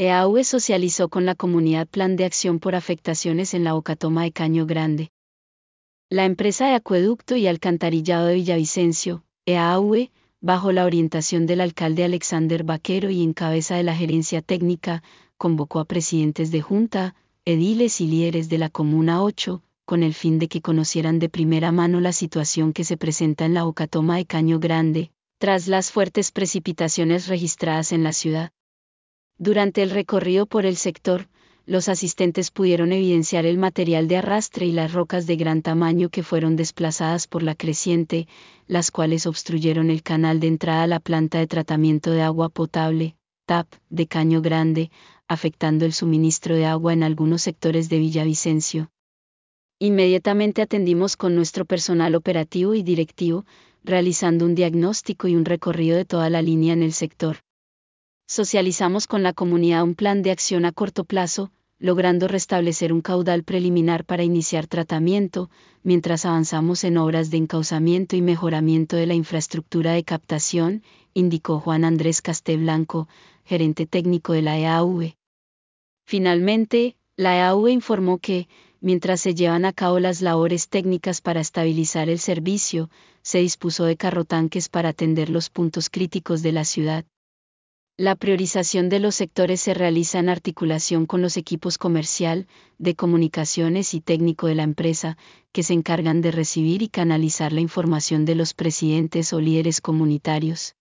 EAUE socializó con la comunidad Plan de Acción por Afectaciones en la Bocatoma de Caño Grande. La empresa de acueducto y alcantarillado de Villavicencio, EAUE, bajo la orientación del alcalde Alexander Vaquero y en cabeza de la gerencia técnica, convocó a presidentes de junta, ediles y líderes de la Comuna 8, con el fin de que conocieran de primera mano la situación que se presenta en la Bocatoma de Caño Grande, tras las fuertes precipitaciones registradas en la ciudad. Durante el recorrido por el sector, los asistentes pudieron evidenciar el material de arrastre y las rocas de gran tamaño que fueron desplazadas por la creciente, las cuales obstruyeron el canal de entrada a la planta de tratamiento de agua potable, TAP, de Caño Grande, afectando el suministro de agua en algunos sectores de Villavicencio. Inmediatamente atendimos con nuestro personal operativo y directivo, realizando un diagnóstico y un recorrido de toda la línea en el sector. Socializamos con la comunidad un plan de acción a corto plazo, logrando restablecer un caudal preliminar para iniciar tratamiento, mientras avanzamos en obras de encauzamiento y mejoramiento de la infraestructura de captación, indicó Juan Andrés Casteblanco, gerente técnico de la EAUE. Finalmente, la EAUE informó que, mientras se llevan a cabo las labores técnicas para estabilizar el servicio, se dispuso de carrotanques para atender los puntos críticos de la ciudad. La priorización de los sectores se realiza en articulación con los equipos comercial, de comunicaciones y técnico de la empresa, que se encargan de recibir y canalizar la información de los presidentes o líderes comunitarios.